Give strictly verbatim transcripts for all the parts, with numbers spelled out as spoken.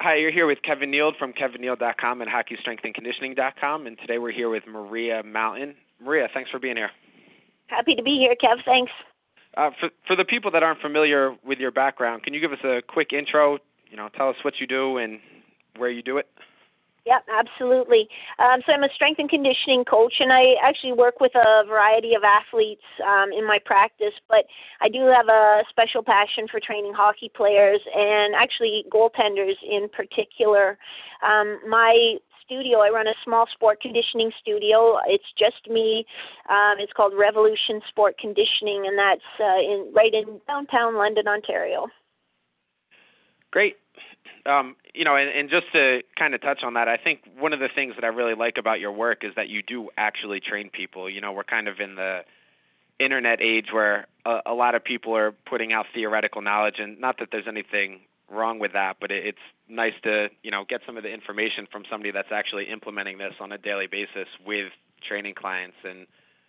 Hi, you're here with Kevin Neild from kevin neild dot com and hockey strength and conditioning dot com, and today we're here with Maria Mountain. Maria, thanks for being here. Happy to be here, Kev. Thanks. Uh, for, for the people that aren't familiar with your background, can you give us a quick intro? You know, tell us what you do and where you do it. Yep, absolutely. Um, so I'm a strength and conditioning coach, and I actually work with a variety of athletes um, in my practice, but I do have a special passion for training hockey players and actually goaltenders in particular. Um, my studio, I run a small sport conditioning studio. It's just me. Um, it's called Revolution Sport Conditioning, and that's uh, in right in downtown London, Ontario. Great. Um, you know, and, and just to kind of touch on that, I think one of the things that I really like about your work is that you do actually train people. You know, we're kind of in the internet age where a, a lot of people are putting out theoretical knowledge, and not that there's anything wrong with that, but it, it's nice to, you know, get some of the information from somebody that's actually implementing this on a daily basis with training clients. And,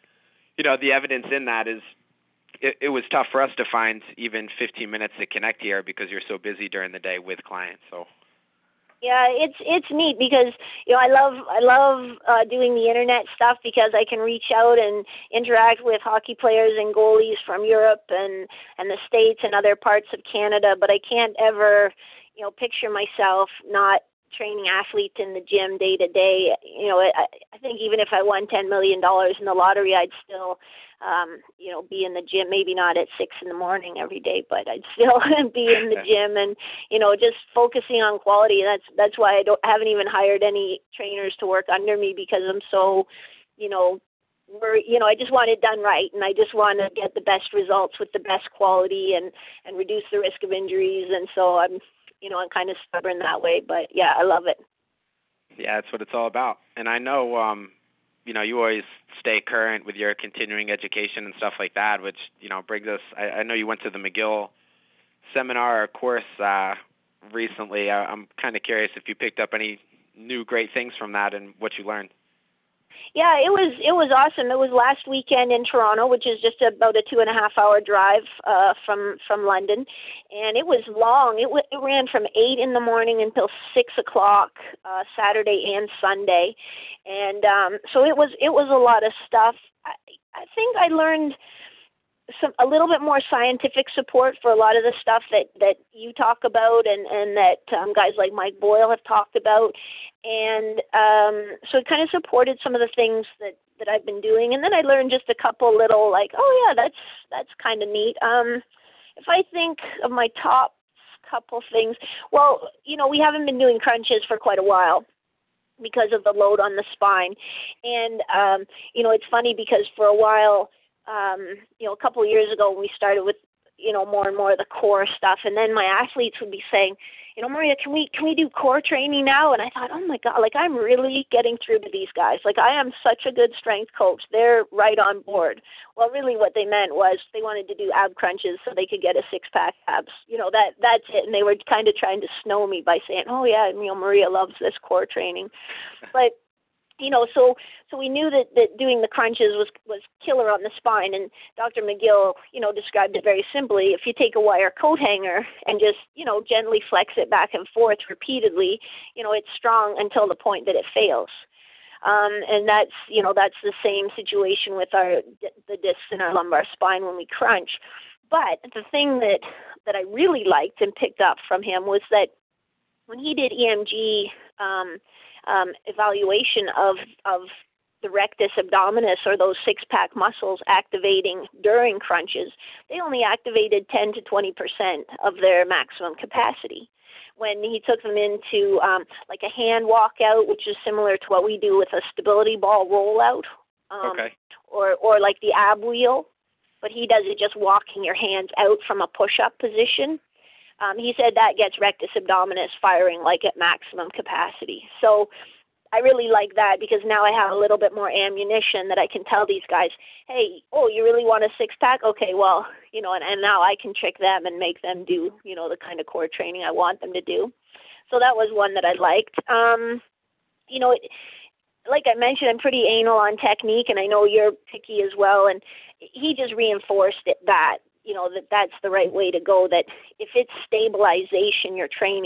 you know, the evidence in that is It, it was tough for us to find even fifteen minutes to connect here because you're so busy during the day with clients. So, yeah, it's it's neat because you know I love I love uh, doing the internet stuff because I can reach out and interact with hockey players and goalies from Europe and and the States and other parts of Canada. But I can't ever you know picture myself not training athletes in the gym day to day. You know, I, I think even if I won ten million dollars in the lottery, I'd still, um, you know, be in the gym. Maybe not at six in the morning every day, but I'd still be in the gym and, you know, just focusing on quality. That's that's why I don't I haven't even hired any trainers to work under me because I'm so, you know, we're, you know, I just want it done right, and I just want to get the best results with the best quality and and reduce the risk of injuries. And so I'm You know, I'm kind of stubborn that way, but yeah, I love it. Yeah, that's what it's all about. And I know, um, you know, you always stay current with your continuing education and stuff like that, which, you know, brings us, I, I know you went to the McGill seminar or course uh, recently. I, I'm kind of curious if you picked up any new great things from that and what you learned. Yeah, it was it was awesome. It was last weekend in Toronto, which is just about a two and a half hour drive uh, from from London, and it was long. It, w- it ran from eight in the morning until six o'clock uh, Saturday and Sunday, and um, so it was it was a lot of stuff. I, I think I learned some a little bit more scientific support for a lot of the stuff that, that you talk about and, and that um, guys like Mike Boyle have talked about. And um, so it kind of supported some of the things that, that I've been doing. And then I learned just a couple little like, oh, yeah, that's that's kind of neat. Um, if I think of my top couple things, well, you know, we haven't been doing crunches for quite a while because of the load on the spine. And, um, you know, it's funny because for a while, Um, you know, a couple of years ago when we started with, you know, more and more of the core stuff, and then my athletes would be saying, you know, Maria, can we can we do core training now? And I thought, oh my God, like I'm really getting through to these guys. Like I am such a good strength coach. They're right on board. Well, really what they meant was they wanted to do ab crunches so they could get a six-pack abs. You know, that that's it. And they were kind of trying to snow me by saying, oh yeah, you know, Maria loves this core training. But You know, so so we knew that, that doing the crunches was, was killer on the spine, and Doctor McGill, you know, described it very simply. If you take a wire coat hanger and just, you know, gently flex it back and forth repeatedly, you know, it's strong until the point that it fails. Um, and that's, you know, that's the same situation with our the discs in our lumbar spine when we crunch. But the thing that, that I really liked and picked up from him was that when he did E M G um, um, evaluation of of the rectus abdominis, or those six-pack muscles activating during crunches, they only activated ten to twenty percent of their maximum capacity. When he took them into um, like a hand walkout, which is similar to what we do with a stability ball rollout, um, Okay. or or like the ab wheel, but he does it just walking your hands out from a push-up position. Um, he said that gets rectus abdominis firing like at maximum capacity. So I really like that because now I have a little bit more ammunition that I can tell these guys, hey, oh, you really want a six-pack? Okay, well, you know, and, and now I can trick them and make them do, you know, the kind of core training I want them to do. So that was one that I liked. Um, you know, it, like I mentioned, I'm pretty anal on technique, and I know you're picky as well, and he just reinforced it that, you know, that that's the right way to go, that if it's stabilization you're training,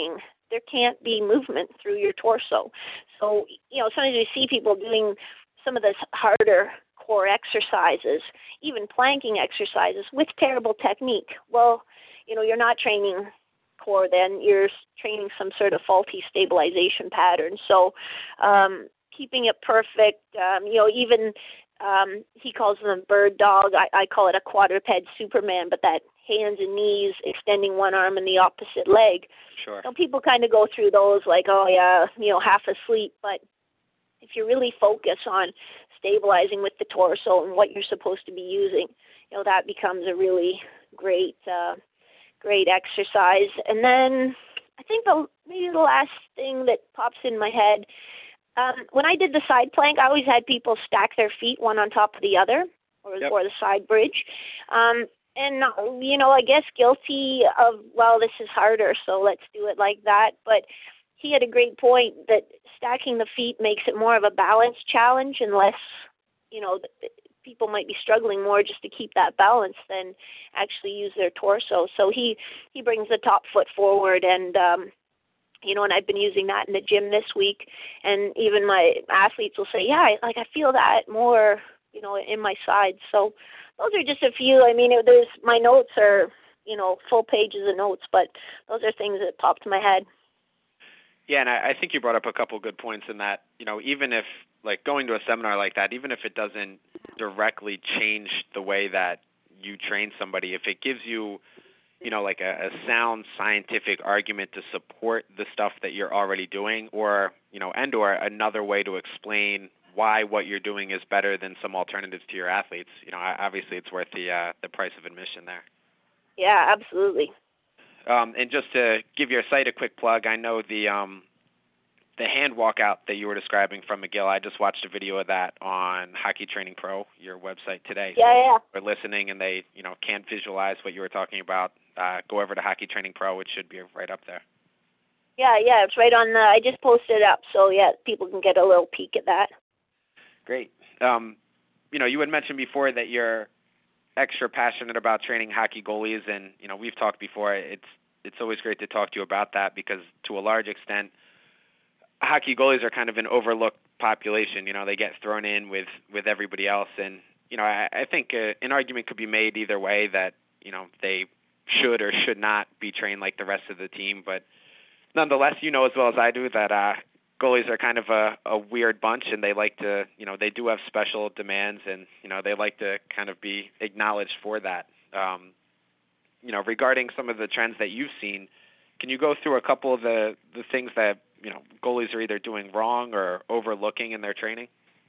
there can't be movement through your torso. So, you know, sometimes we see people doing some of the harder core exercises, even planking exercises with terrible technique. Well, you know, you're not training core then, you're training some sort of faulty stabilization pattern. So um, keeping it perfect, um, you know, even um, he calls them bird dog. I, I call it a quadruped Superman, but that hands and knees extending one arm and the opposite leg. Sure. You know, people kind of go through those like, oh yeah, you know, half asleep. But if you really focus on stabilizing with the torso and what you're supposed to be using, you know, that becomes a really great, uh, great exercise. And then I think the maybe the last thing that pops in my head, um, when I did the side plank, I always had people stack their feet one on top of the other, or, yep. or the side bridge. Um, and, you know, I guess guilty of, well, this is harder, so let's do it like that. But he had a great point that stacking the feet makes it more of a balance challenge and less, you know, people might be struggling more just to keep that balance than actually use their torso. So he, he brings the top foot forward, and, um, you know, and I've been using that in the gym this week. And even my athletes will say, yeah, I, like I feel that more, you know, in my sides. So those are just a few. I mean, it, there's my notes are, you know, full pages of notes, but those are things that popped to my head. Yeah, and I, I think you brought up a couple good points in that, you know, even if, like, going to a seminar like that, even if it doesn't directly change the way that you train somebody, if it gives you, you know, like a, a sound scientific argument to support the stuff that you're already doing, or, you know, and or another way to explain why what you're doing is better than some alternatives to your athletes, you know, obviously it's worth the uh, the price of admission there. Yeah, absolutely. Um, and just to give your site a quick plug, I know the um, the hand walkout that you were describing from McGill, I just watched a video of that on Hockey Training Pro, your website today. Yeah, so yeah. if they're listening and they, you know, can't visualize what you were talking about, uh, go over to Hockey Training Pro, which should be right up there. Yeah, yeah, it's right on the, I just posted it up, so yeah, people can get a little peek at that. Great. Um, you know, you had mentioned before that you're extra passionate about training hockey goalies, and, you know, we've talked before. It's it's always great to talk to you about that because, to a large extent, hockey goalies are kind of an overlooked population. You know, they get thrown in with, with everybody else, and, you know, I, I think uh, an argument could be made either way that, you know, they should or should not be trained like the rest of the team, but nonetheless, you know as well as I do that uh, goalies are kind of a, a weird bunch, and they like to, you know, they do have special demands, and, you know, they like to kind of be acknowledged for that. Um, you know, regarding some of the trends that you've seen, can you go through a couple of the, the things that, you know, goalies are either doing wrong or overlooking in their training?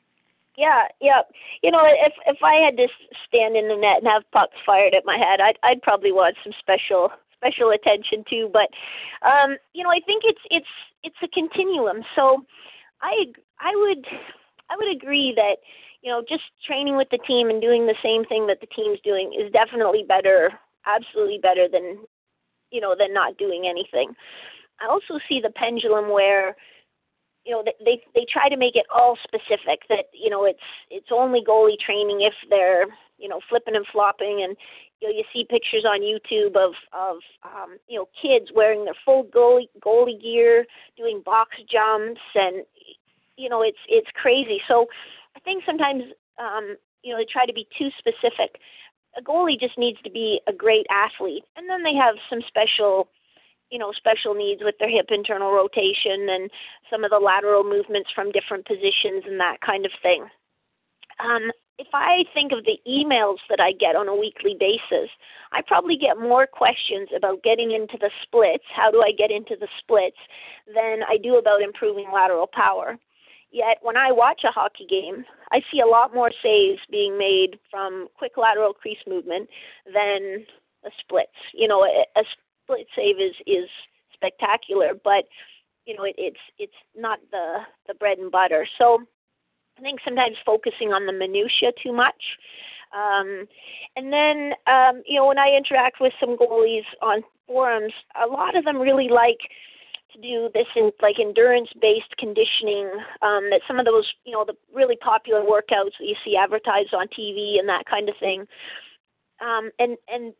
Yeah, yeah. You know, if if I had to stand in the net and have pucks fired at my head, I'd I'd probably want some special special attention too. But um, you know, I think it's it's it's a continuum. So I I would I would agree that, you know, just training with the team and doing the same thing that the team's doing is definitely better, absolutely better than, you know, than not doing anything. I also see the pendulum where, you know, they they try to make it all specific, that, you know, it's it's only goalie training if they're, you know, flipping and flopping, and, you know, you see pictures on YouTube of, of um, you know, kids wearing their full goalie goalie gear, doing box jumps, and, you know, it's it's crazy. So I think sometimes, um, you know, they try to be too specific. A goalie just needs to be a great athlete, and then they have some special, you know, special needs with their hip internal rotation and some of the lateral movements from different positions and that kind of thing. Um, if I think of the emails that I get on a weekly basis, I probably get more questions about getting into the splits, how do I get into the splits, than I do about improving lateral power. Yet when I watch a hockey game, I see a lot more saves being made from quick lateral crease movement than the splits. You know, a, a split save is, is spectacular, but, you know, it, it's it's not the, the bread and butter. So I think sometimes focusing on the minutia too much. Um, and then, um, you know, when I interact with some goalies on forums, a lot of them really like to do this in like endurance-based conditioning, um, that some of those, you know, the really popular workouts that you see advertised on T V and that kind of thing. Um, and, and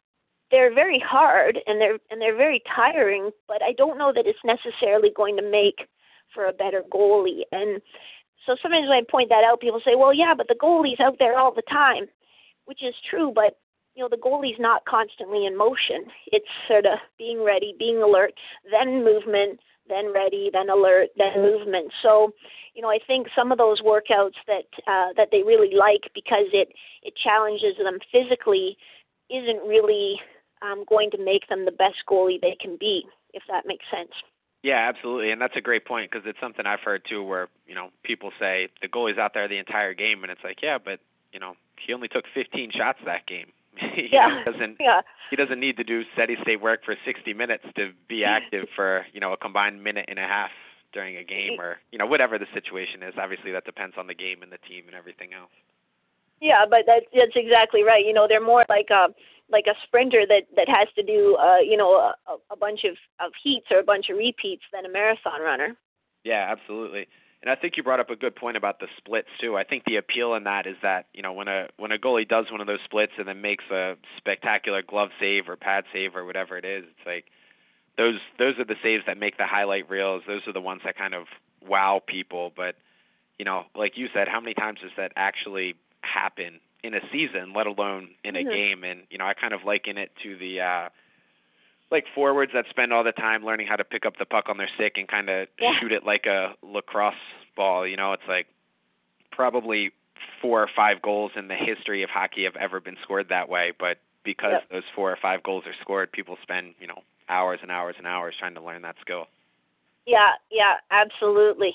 they're very hard and they're and they're very tiring, but I don't know that it's necessarily going to make for a better goalie. And so sometimes when I point that out, people say, well, yeah, but the goalie's out there all the time, which is true, but you know, the goalie's not constantly in motion. It's sort of being ready, being alert, then movement, then ready, then alert, then movement. So, you know, I think some of those workouts that uh, that they really like because it, it challenges them physically isn't really um, going to make them the best goalie they can be, if that makes sense. Yeah, absolutely, and that's a great point because it's something I've heard too where, you know, people say the goalie's out there the entire game, and it's like, yeah, but, you know, he only took fifteen shots that game. he yeah. doesn't yeah. he doesn't need to do steady state work for sixty minutes to be active for, you know, a combined minute and a half during a game or, you know, whatever the situation is. Obviously that depends on the game and the team and everything else. Yeah, but that's that's exactly right. You know, they're more like a like a sprinter that, that has to do uh, you know, a, a bunch of, of heats or a bunch of repeats than a marathon runner. Yeah, absolutely. And I think you brought up a good point about the splits too. I think the appeal in that is that, you know, when a when a goalie does one of those splits and then makes a spectacular glove save or pad save or whatever it is, it's like those those are the saves that make the highlight reels. Those are the ones that kind of wow people. But, you know, like you said, how many times does that actually happen in a season, let alone in a mm-hmm. game? And, you know, I kind of liken it to the uh like forwards that spend all the time learning how to pick up the puck on their stick and kind of yeah. shoot it like a lacrosse ball. You know, it's like probably four or five goals in the history of hockey have ever been scored that way. But because yep. those four or five goals are scored, people spend, you know, hours and hours and hours trying to learn that skill. Yeah, yeah, absolutely.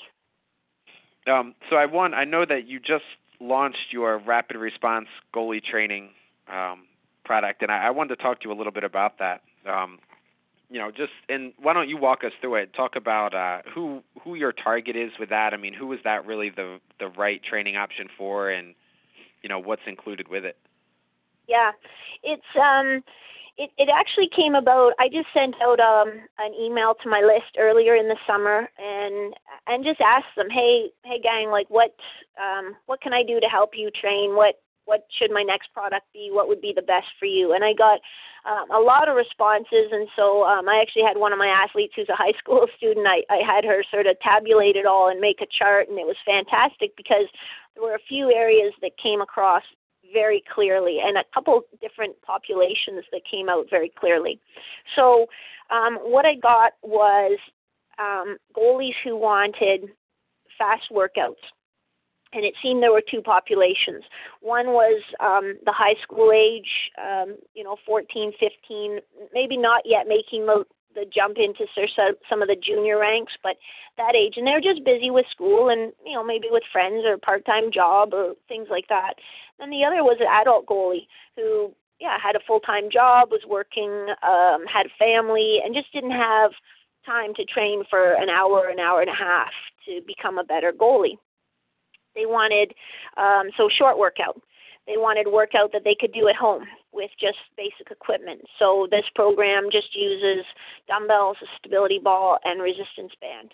Um, so I want, I know that you just launched your rapid response goalie training um, product, and I, I wanted to talk to you a little bit about that. Um, you know, just, and why don't you walk us through it? Talk about uh, who who your target is with that. I mean, who is that really the the right training option for, and you know, what's included with it? Yeah, it's um, it it actually came about. I just sent out um an email to my list earlier in the summer, and and just asked them, hey hey gang, like what um what can I do to help you train? What What should my next product be? What would be the best for you? And I got um, a lot of responses, and so um, I actually had one of my athletes who's a high school student. I, I had her sort of tabulate it all and make a chart, and it was fantastic because there were a few areas that came across very clearly and a couple different populations that came out very clearly. So um, what I got was um, goalies who wanted fast workouts. And it seemed there were two populations. One was um, the high school age, um, you know, fourteen, fifteen, maybe not yet making the, the jump into some of the junior ranks, but that age. And they're just busy with school and, you know, maybe with friends or part-time job or things like that. And the other was an adult goalie who, yeah, had a full-time job, was working, um, had family, and just didn't have time to train for an hour, an hour and a half to become a better goalie. They wanted, um, so short workout. They wanted workout that they could do at home with just basic equipment. So this program just uses dumbbells, a stability ball, and resistance band.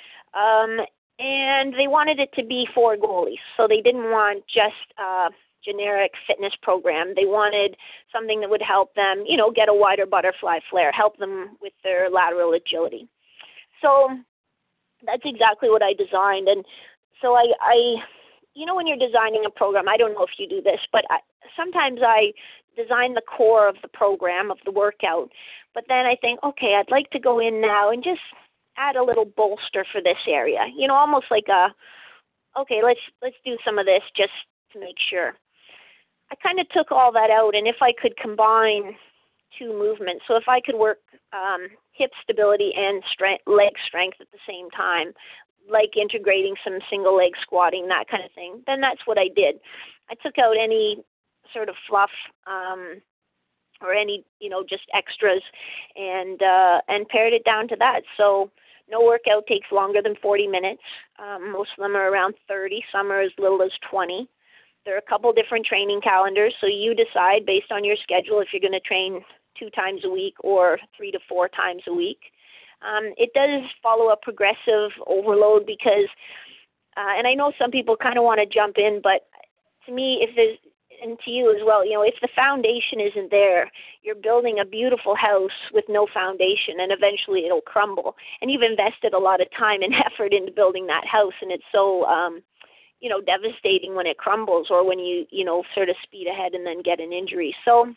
Um, and they wanted it to be for goalies. So they didn't want just a generic fitness program. They wanted something that would help them, you know, get a wider butterfly flare, help them with their lateral agility. So that's exactly what I designed. And So I, I, you know, when you're designing a program, I don't know if you do this, but I, sometimes I design the core of the program, of the workout, but then I think, okay, I'd like to go in now and just add a little bolster for this area, you know, almost like a, okay, let's let's do some of this just to make sure. I kind of took all that out, and if I could combine two movements, so if I could work um, hip stability and strength, leg strength at the same time, like integrating some single leg squatting, that kind of thing, then that's what I did. I took out any sort of fluff um, or any, you know, just extras and uh, and pared it down to that. So no workout takes longer than forty minutes. Um, most of them are around thirty. Some are as little as twenty. There are a couple different training calendars, so you decide based on your schedule if you're going to train two times a week or three to four times a week. Um, it does follow a progressive overload because, uh, and I know some people kind of want to jump in, but to me, if there's and to you as well, you know, if the foundation isn't there, you're building a beautiful house with no foundation, and eventually it'll crumble. And you've invested a lot of time and effort into building that house, and it's so, um, you know, devastating when it crumbles, or when you, you know, sort of speed ahead and then get an injury. So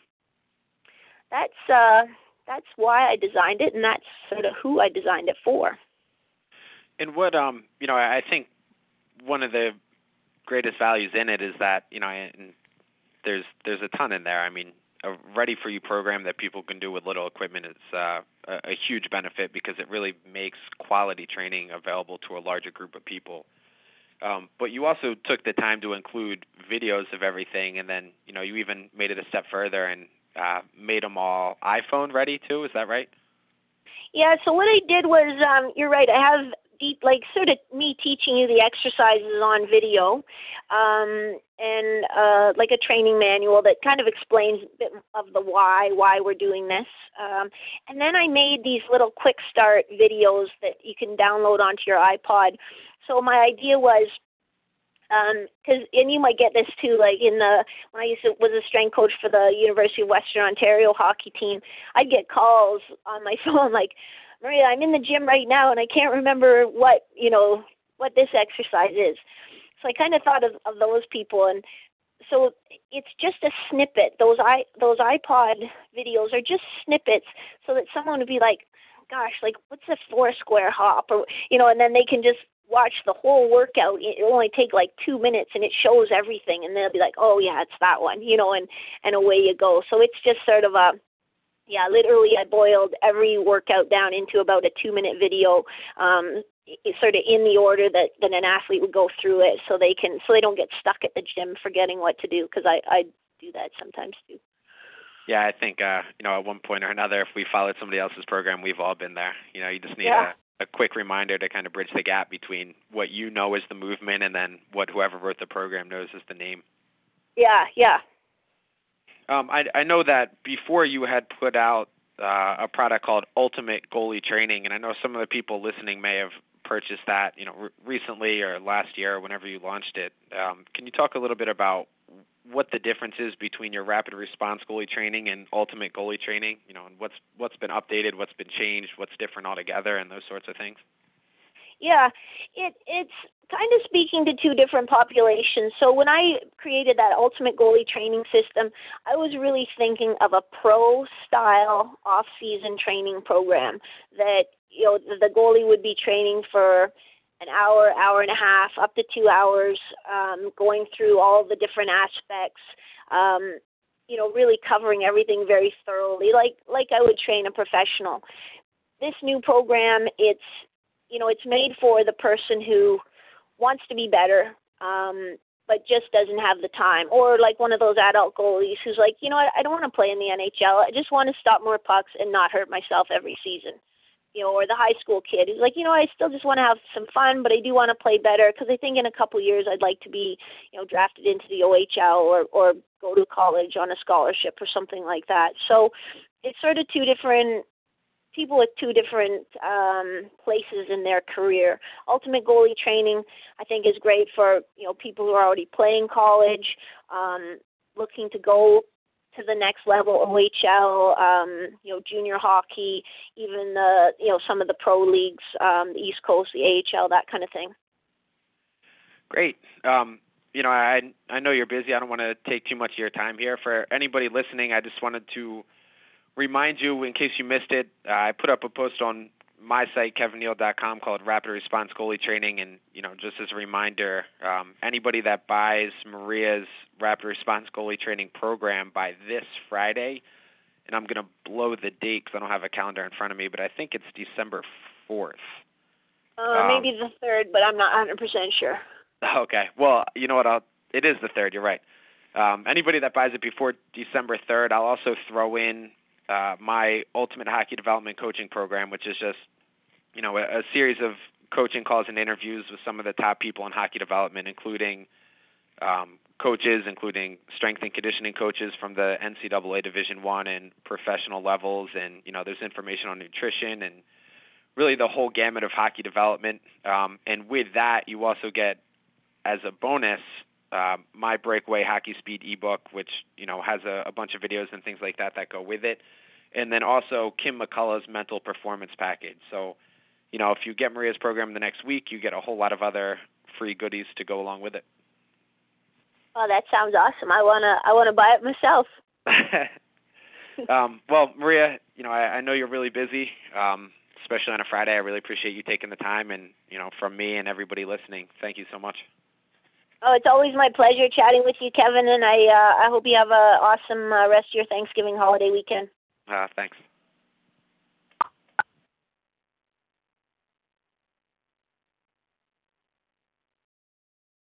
that's uh, that's why I designed it, and that's sort of who I designed it for. And what, um, you know, I think one of the greatest values in it is that, you know, and there's there's a ton in there. I mean, a ready for you program that people can do with little equipment is uh, a, a huge benefit, because it really makes quality training available to a larger group of people. Um, but you also took the time to include videos of everything, and then, you know, you even made it a step further and uh, made them all iPhone ready too. Is that right? Yeah, so what I did was, um, you're right, I have deep, like sort of me teaching you the exercises on video, um, and uh, like a training manual that kind of explains a bit of the why, why we're doing this. Um, and then I made these little quick start videos that you can download onto your iPod. So my idea was, because, um, and you might get this too, like in the, when I used to, was a strength coach for the University of Western Ontario hockey team, I'd get calls on my phone like, Maria, I'm in the gym right now and I can't remember what, you know, what this exercise is. So I kind of thought of, of those people, and so it's just a snippet. Those i those iPod videos are just snippets, so that someone would be like, gosh, like what's a four square hop, or, you know, and then they can just watch the whole workout. It'll only take like two minutes and it shows everything, and they'll be like, oh yeah, it's that one, you know, and, and away you go. So it's just sort of a, yeah, literally I boiled every workout down into about a two minute video, um, sort of in the order that, that an athlete would go through it, so they can, so they don't get stuck at the gym forgetting what to do, because I, I do that sometimes too. Yeah, I think, uh, you know, at one point or another, if we followed somebody else's program, we've all been there. You know, you just need yeah. a, a quick reminder to kind of bridge the gap between what you know is the movement and then what whoever wrote the program knows is the name. Yeah, yeah. Um, I, I know that before you had put out uh, a product called Ultimate Goalie Training, and I know some of the people listening may have purchased that, you know, re- recently or last year or whenever you launched it. Um, can you talk a little bit about what the difference is between your rapid response goalie training and ultimate goalie training, you know, and what's what's been updated, what's been changed, what's different altogether, and those sorts of things? Yeah, it it's kind of speaking to two different populations. So when I created that ultimate goalie training system, I was really thinking of a pro-style off-season training program that, you know, the goalie would be training for an hour, hour and a half, up to two hours, um, going through all the different aspects, um, you know, really covering everything very thoroughly, like like I would train a professional. This new program, it's, you know, it's made for the person who wants to be better, um, but just doesn't have the time, or like one of those adult goalies who's like, you know, I, I don't want to play in the N H L. I just want to stop more pucks and not hurt myself every season. You know, or the high school kid who's like, you know, I still just want to have some fun, but I do want to play better, because I think in a couple of years I'd like to be, you know, drafted into the O H L, or, or go to college on a scholarship or something like that. So it's sort of two different people with two different um, places in their career. Ultimate goalie training, I think, is great for, you know, people who are already playing college, um, looking to go to the next level, O H L, um, you know, junior hockey, even the, you know, some of the pro leagues, um, the East Coast, the A H L, that kind of thing. Great. Um, you know, I I know you're busy. I don't want to take too much of your time here. For anybody listening, I just wanted to remind you, in case you missed it, uh, I put up a post on my site, kevin neal dot com, called Rapid Response Goalie Training. And, you know, just as a reminder, um, anybody that buys Maria's Rapid Response Goalie Training program by this Friday, and I'm going to blow the date because I don't have a calendar in front of me, but I think it's December fourth. Uh, um, maybe the third, but I'm not one hundred percent sure. Okay. Well, you know what? I'll, it is the third. You're right. Um, anybody that buys it before December third, I'll also throw in uh, my Ultimate Hockey Development Coaching Program, which is just, you know, a, a series of coaching calls and interviews with some of the top people in hockey development, including um, coaches, including strength and conditioning coaches from the N C double A Division One and professional levels. And, you know, there's information on nutrition and really the whole gamut of hockey development. Um, and with that, you also get, as a bonus, uh, my Breakaway Hockey Speed ebook, which, you know, has a, a bunch of videos and things like that that go with it. And then also Kim McCullough's mental performance package. So, you know, if you get Maria's program the next week, you get a whole lot of other free goodies to go along with it. Oh, that sounds awesome. I wanna I wanna buy it myself. um, well, Maria, you know, I, I know you're really busy, um, especially on a Friday. I really appreciate you taking the time, and, you know, from me and everybody listening, thank you so much. Oh, it's always my pleasure chatting with you, Kevin, and I uh, I hope you have a awesome uh, rest of your Thanksgiving holiday weekend. Uh, thanks.